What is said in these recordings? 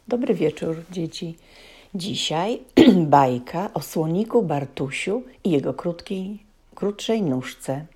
Dobry wieczór, dzieci. Dzisiaj bajka o słoniku Bartusiu i jego krótszej nóżce.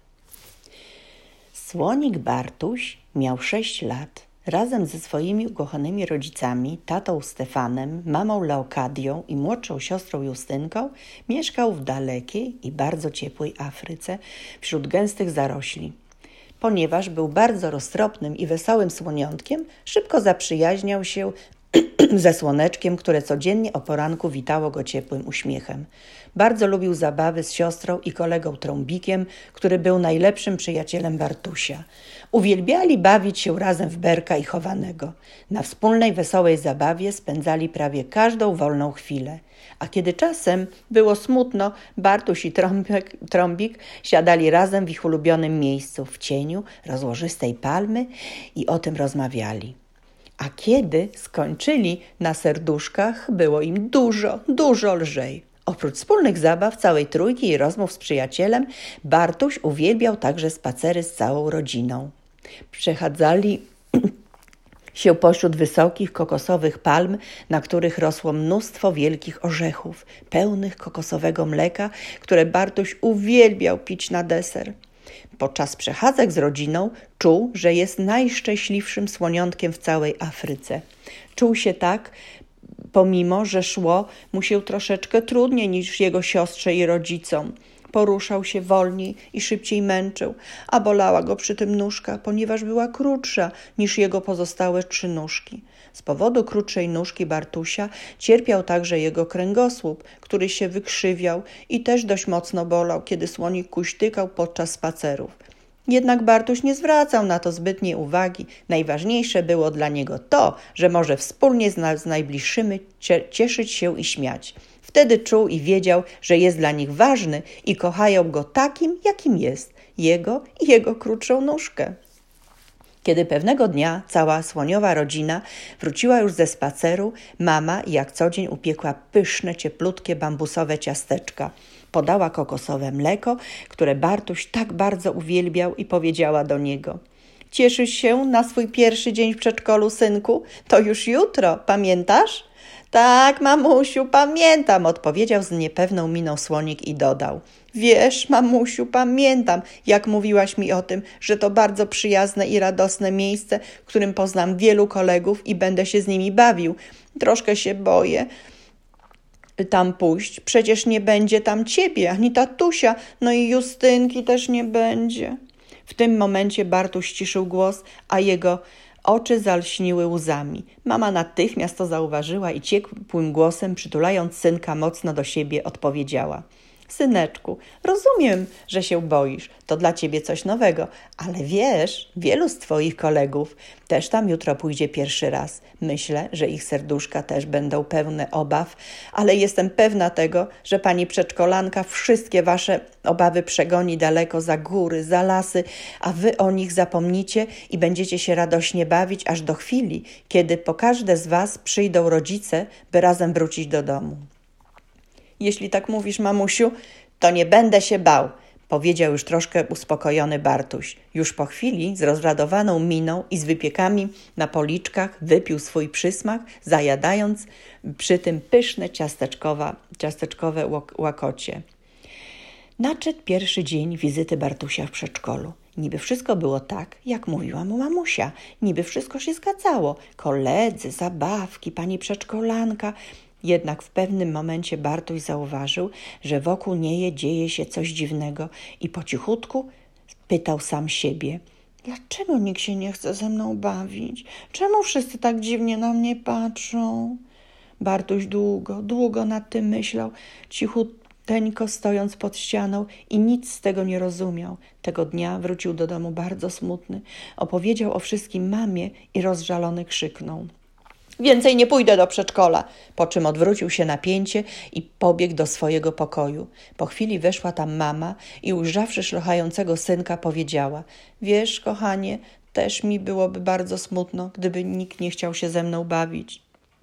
Słonik Bartuś miał 6 lat. Razem ze swoimi ukochanymi rodzicami, tatą Stefanem, mamą Leokadią i młodszą siostrą Justynką mieszkał w dalekiej i bardzo ciepłej Afryce wśród gęstych zarośli. Ponieważ był bardzo roztropnym i wesołym słoniątkiem, szybko zaprzyjaźniał się ze słoneczkiem, które codziennie o poranku witało go ciepłym uśmiechem. Bardzo lubił zabawy z siostrą i kolegą Trąbikiem, który był najlepszym przyjacielem Bartusia. Uwielbiali bawić się razem w berka i chowanego. Na wspólnej wesołej zabawie spędzali prawie każdą wolną chwilę. A kiedy czasem było smutno, Bartuś i Trąbik siadali razem w ich ulubionym miejscu, w cieniu rozłożystej palmy i o tym rozmawiali. A kiedy skończyli na serduszkach, było im dużo lżej. Oprócz wspólnych zabaw, całej trójki i rozmów z przyjacielem, Bartuś uwielbiał także spacery z całą rodziną. Przechadzali się pośród wysokich kokosowych palm, na których rosło mnóstwo wielkich orzechów, pełnych kokosowego mleka, które Bartuś uwielbiał pić na deser. Podczas przechadzek z rodziną czuł, że jest najszczęśliwszym słoniątkiem w całej Afryce. Czuł się tak, pomimo że szło mu się troszeczkę trudniej niż jego siostrze i rodzicom. Poruszał się wolniej i szybciej męczył, a bolała go przy tym nóżka, ponieważ była krótsza niż jego pozostałe 3 nóżki. Z powodu krótszej nóżki Bartusia cierpiał także jego kręgosłup, który się wykrzywiał i też dość mocno bolał, kiedy słonik kuśtykał podczas spacerów. Jednak Bartuś nie zwracał na to zbytniej uwagi. Najważniejsze było dla niego to, że może wspólnie z najbliższymi cieszyć się i śmiać. Wtedy czuł i wiedział, że jest dla nich ważny i kochają go takim, jakim jest, jego i jego krótszą nóżkę. Kiedy pewnego dnia cała słoniowa rodzina wróciła już ze spaceru, mama jak co dzień upiekła pyszne, cieplutkie bambusowe ciasteczka. Podała kokosowe mleko, które Bartuś tak bardzo uwielbiał i powiedziała do niego: „Cieszysz się na swój pierwszy dzień w przedszkolu, synku? To już jutro, pamiętasz?” „Tak, mamusiu, pamiętam”, odpowiedział z niepewną miną słonik i dodał: „Wiesz, mamusiu, pamiętam, jak mówiłaś mi o tym, że to bardzo przyjazne i radosne miejsce, w którym poznam wielu kolegów i będę się z nimi bawił. Troszkę się boję tam pójść. Przecież nie będzie tam ciebie, ani tatusia, no i Justynki też nie będzie”. W tym momencie Bartuś ściszył głos, a jego oczy zalśniły łzami. Mama natychmiast to zauważyła i ciepłym głosem, przytulając synka mocno do siebie, odpowiedziała: „Syneczku, rozumiem, że się boisz. To dla ciebie coś nowego, ale wiesz, wielu z twoich kolegów też tam jutro pójdzie pierwszy raz. Myślę, że ich serduszka też będą pełne obaw, ale jestem pewna tego, że pani przedszkolanka wszystkie wasze obawy przegoni daleko za góry, za lasy, a wy o nich zapomnicie i będziecie się radośnie bawić aż do chwili, kiedy po każde z was przyjdą rodzice, by razem wrócić do domu”. „Jeśli tak mówisz, mamusiu, to nie będę się bał”, powiedział już troszkę uspokojony Bartuś. Już po chwili z rozradowaną miną i z wypiekami na policzkach wypił swój przysmak, zajadając przy tym pyszne ciasteczkowe łakocie. Nadszedł pierwszy dzień wizyty Bartusia w przedszkolu. Niby wszystko było tak, jak mówiła mu mamusia. Niby wszystko się zgadzało. Koledzy, zabawki, pani przedszkolanka. Jednak w pewnym momencie Bartuś zauważył, że wokół niej dzieje się coś dziwnego i po cichutku pytał sam siebie: „Dlaczego nikt się nie chce ze mną bawić? Czemu wszyscy tak dziwnie na mnie patrzą?” Bartuś długo nad tym myślał, cichuteńko stojąc pod ścianą i nic z tego nie rozumiał. Tego dnia wrócił do domu bardzo smutny. Opowiedział o wszystkim mamie i rozżalony krzyknął: „Więcej nie pójdę do przedszkola”, po czym odwrócił się na pięcie i pobiegł do swojego pokoju. Po chwili weszła tam mama i ujrzawszy szlochającego synka powiedziała: „Wiesz, kochanie, też mi byłoby bardzo smutno, gdyby nikt nie chciał się ze mną bawić”.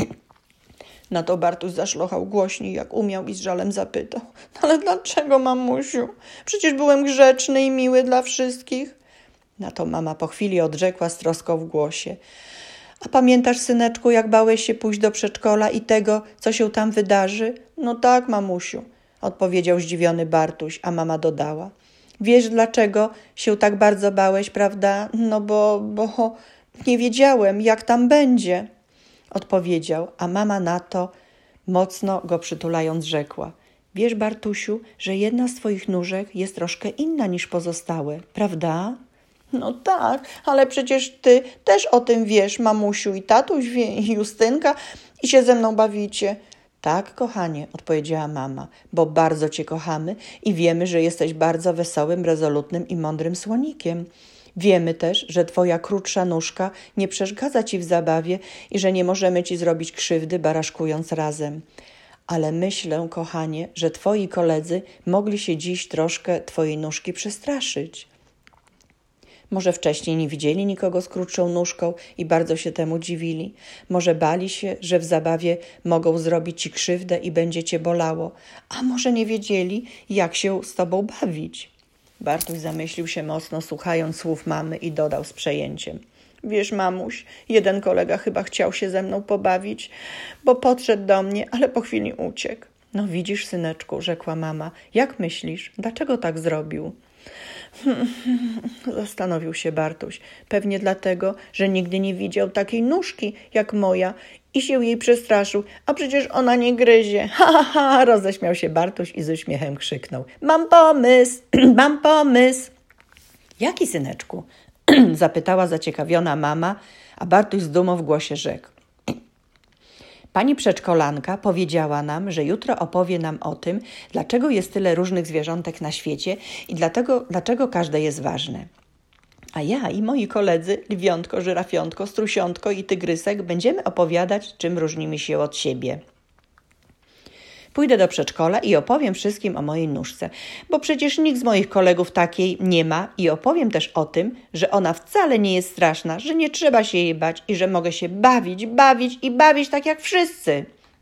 Na to Bartuś zaszlochał głośniej jak umiał i z żalem zapytał: „Ale dlaczego, mamusiu? Przecież byłem grzeczny i miły dla wszystkich”. Na to mama po chwili odrzekła z troską w głosie: A pamiętasz, syneczku, jak bałeś się pójść do przedszkola i tego, co się tam wydarzy? No tak, mamusiu, odpowiedział zdziwiony Bartuś, a mama dodała. Wiesz, dlaczego się tak bardzo bałeś, prawda? No bo nie wiedziałem, jak tam będzie, odpowiedział, a mama na to, mocno go przytulając, rzekła. Wiesz, Bartusiu, że jedna z twoich nóżek jest troszkę inna niż pozostałe, prawda? No tak, ale przecież ty też o tym wiesz, mamusiu, i tatuś wie, i Justynka, i się ze mną bawicie. Tak, kochanie, odpowiedziała mama, bo bardzo cię kochamy i wiemy, że jesteś bardzo wesołym, rezolutnym i mądrym słonikiem. Wiemy też, że twoja krótsza nóżka nie przeszkadza ci w zabawie i że nie możemy ci zrobić krzywdy, baraszkując razem. Ale myślę, kochanie, że twoi koledzy mogli się dziś troszkę twojej nóżki przestraszyć. Może wcześniej nie widzieli nikogo z krótszą nóżką i bardzo się temu dziwili. Może bali się, że w zabawie mogą zrobić ci krzywdę i będzie cię bolało. A może nie wiedzieli, jak się z tobą bawić. Bartuś zamyślił się mocno, słuchając słów mamy, i dodał z przejęciem. Wiesz, mamuś, jeden kolega chyba chciał się ze mną pobawić, bo podszedł do mnie, ale po chwili uciekł. No widzisz, syneczku, rzekła mama, jak myślisz, dlaczego tak zrobił? Zastanowił się Bartuś. Pewnie dlatego, że nigdy nie widział takiej nóżki jak moja i się jej przestraszył, a przecież ona nie gryzie. Ha, ha, ha, roześmiał się Bartuś i z uśmiechem krzyknął. Mam pomysł, mam pomysł. Jaki, syneczku? Zapytała zaciekawiona mama, a Bartuś z dumą w głosie rzekł. Pani przedszkolanka powiedziała nam, że jutro opowie nam o tym, dlaczego jest tyle różnych zwierzątek na świecie i dlaczego każde jest ważne. A ja i moi koledzy, lwiątko, żyrafiątko, strusiątko i tygrysek, będziemy opowiadać, czym różnimy się od siebie. Pójdę do przedszkola i opowiem wszystkim o mojej nóżce, bo przecież nikt z moich kolegów takiej nie ma, i opowiem też o tym, że ona wcale nie jest straszna, że nie trzeba się jej bać i że mogę się bawić tak jak wszyscy.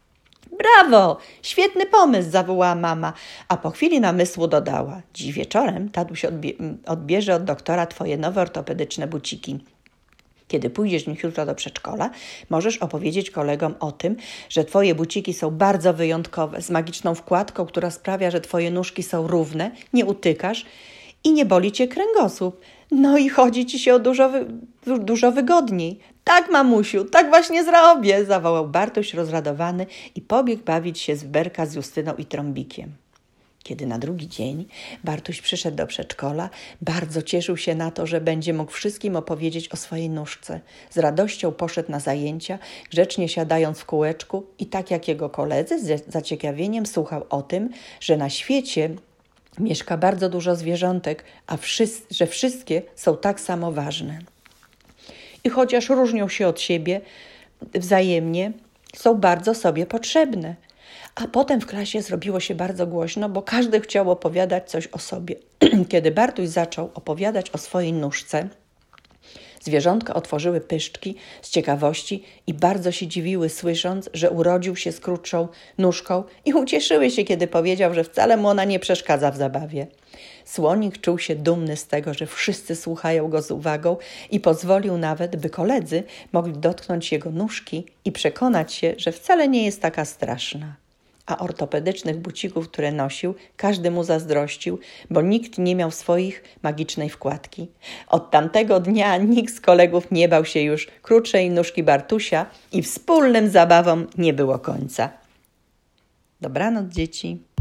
Brawo! Świetny pomysł, zawołała mama, a po chwili namysłu dodała. Dziś wieczorem tatuś odbierze od doktora twoje nowe ortopedyczne buciki. Kiedy pójdziesz jutro do przedszkola, możesz opowiedzieć kolegom o tym, że twoje buciki są bardzo wyjątkowe, z magiczną wkładką, która sprawia, że twoje nóżki są równe, nie utykasz i nie boli cię kręgosłup. No i chodzi ci się dużo wygodniej. Tak, mamusiu, tak właśnie zrobię, zawołał Bartuś rozradowany i pobiegł bawić się z Berka z Justyną i Trąbikiem. Kiedy na drugi dzień Bartuś przyszedł do przedszkola, bardzo cieszył się na to, że będzie mógł wszystkim opowiedzieć o swojej nóżce. Z radością poszedł na zajęcia, grzecznie siadając w kółeczku i tak jak jego koledzy z zaciekawieniem słuchał o tym, że na świecie mieszka bardzo dużo zwierzątek, że wszystkie są tak samo ważne. I chociaż różnią się od siebie wzajemnie, są bardzo sobie potrzebne. A potem w klasie zrobiło się bardzo głośno, bo każdy chciał opowiadać coś o sobie. Kiedy Bartuś zaczął opowiadać o swojej nóżce, zwierzątka otworzyły pyszczki z ciekawości i bardzo się dziwiły, słysząc, że urodził się z krótszą nóżką, i ucieszyły się, kiedy powiedział, że wcale mu ona nie przeszkadza w zabawie. Słonik czuł się dumny z tego, że wszyscy słuchają go z uwagą i pozwolił nawet, by koledzy mogli dotknąć jego nóżki i przekonać się, że wcale nie jest taka straszna. A ortopedycznych bucików, które nosił, każdy mu zazdrościł, bo nikt nie miał swoich magicznej wkładki. Od tamtego dnia nikt z kolegów nie bał się już krótszej nóżki Bartusia i wspólnym zabawom nie było końca. Dobranoc, dzieci.